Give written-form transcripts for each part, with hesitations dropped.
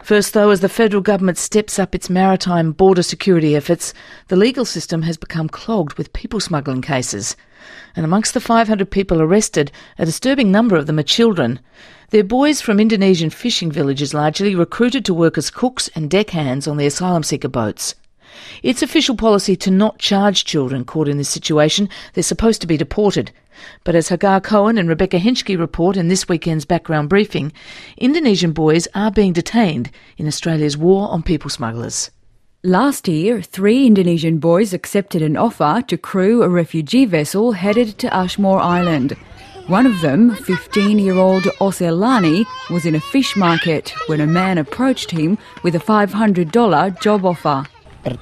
First, though, as the federal government steps up its maritime border security efforts, the legal system has become clogged with people smuggling cases. And amongst the 500 people arrested, a disturbing number of them are children. They're boys from Indonesian fishing villages, largely recruited to work as cooks and deckhands on the asylum seeker boats. It's official policy to not charge children caught in this situation. They're supposed to be deported. But as Hagar Cohen and Rebecca Henschke report in this weekend's background briefing, Indonesian boys are being detained in Australia's war on people smugglers. Last year, 3 Indonesian boys accepted an offer to crew a refugee vessel headed to Ashmore Island. One of them, 15-year-old Oselani, was in a fish market when a man approached him with a $500 job offer. At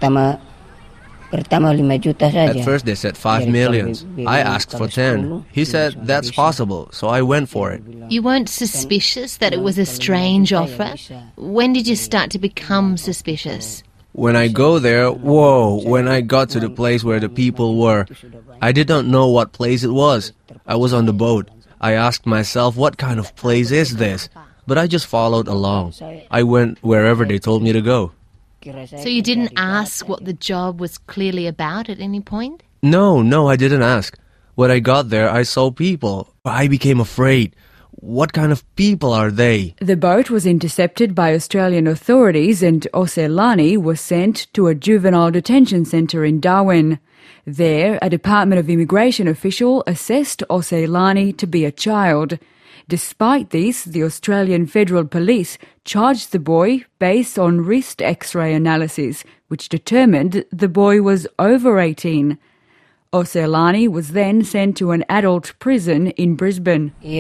first they said 5 million. I asked for 10. He said that's possible, so I went for it. You weren't suspicious that it was a strange offer? When did you start to become suspicious? When I go there, when I got to the place where the people were, I did not know what place it was. I was on the boat. I asked myself, what kind of place is this? But I just followed along. I went wherever they told me to go. So you didn't ask what the job was clearly about at any point? No, I didn't ask. When I got there, I saw people. I became afraid. What kind of people are they? The boat was intercepted by Australian authorities and Oselani was sent to a juvenile detention centre in Darwin. There, a Department of Immigration official assessed Oselani to be a child. Despite this, the Australian Federal Police charged the boy based on wrist X-ray analysis, which determined the boy was over 18. Oselani was then sent to an adult prison in Brisbane. They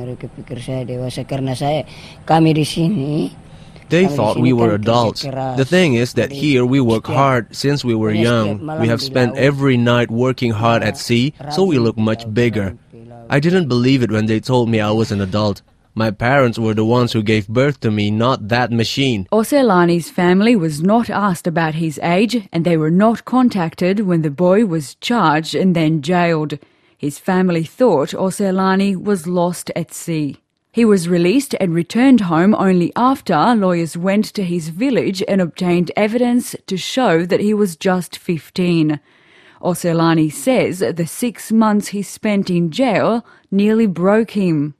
thought we were adults. The thing is that here we work hard since we were young. We have spent every night working hard at sea, so we look much bigger. I didn't believe it when they told me I was an adult. My parents were the ones who gave birth to me, not that machine. Oselani's family was not asked about his age and they were not contacted when the boy was charged and then jailed. His family thought Oselani was lost at sea. He was released and returned home only after lawyers went to his village and obtained evidence to show that he was just 15. Oselani says the 6 months he spent in jail nearly broke him.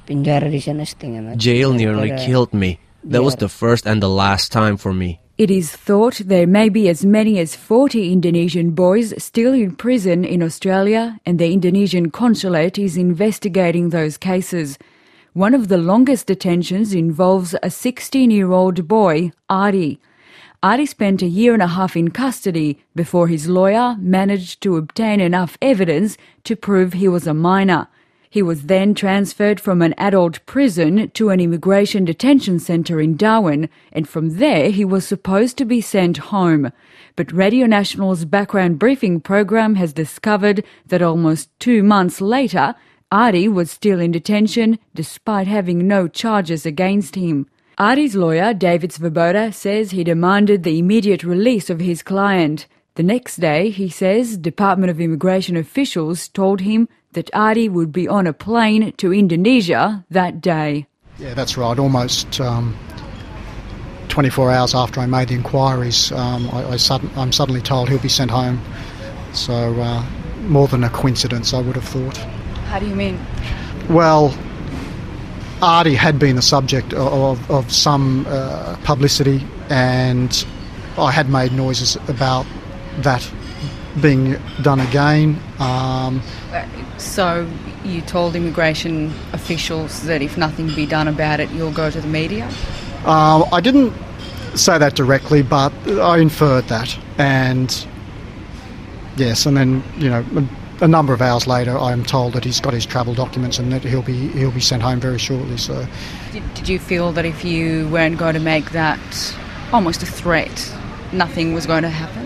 Jail nearly killed me. That was the first and the last time for me. It is thought there may be as many as 40 Indonesian boys still in prison in Australia, and the Indonesian consulate is investigating those cases. One of the longest detentions involves a 16-year-old boy, Ari. Ari spent a year and a half in custody before his lawyer managed to obtain enough evidence to prove he was a minor. He was then transferred from an adult prison to an immigration detention centre in Darwin, and from there he was supposed to be sent home. But Radio National's background briefing program has discovered that almost 2 months later, Ari was still in detention despite having no charges against him. Ari's lawyer, David Svoboda, says he demanded the immediate release of his client. The next day, he says, Department of Immigration officials told him that Ari would be on a plane to Indonesia that day. Yeah, that's right. Almost 24 hours after I made the inquiries, I'm suddenly told he'll be sent home. So more than a coincidence, I would have thought. How do you mean? Well, Ari had been the subject of some publicity, and I had made noises about that being done again. So you told immigration officials that if nothing be done about it, you'll go to the media? I didn't say that directly, but I inferred that. And yes, and then, a number of hours later, I am told that he's got his travel documents and that he'll be sent home very shortly. So, did you feel that if you weren't going to make that almost a threat, nothing was going to happen?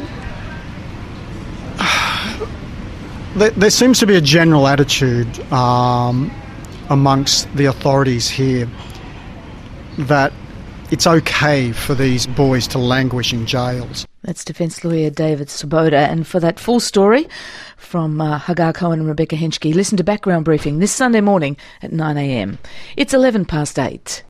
There seems to be a general attitude amongst the authorities here that it's okay for these boys to languish in jails. That's Defence lawyer David Svoboda. And for that full story from Hagar Cohen and Rebecca Henschke, listen to Background Briefing this Sunday morning at 9 a.m. It's 8:11.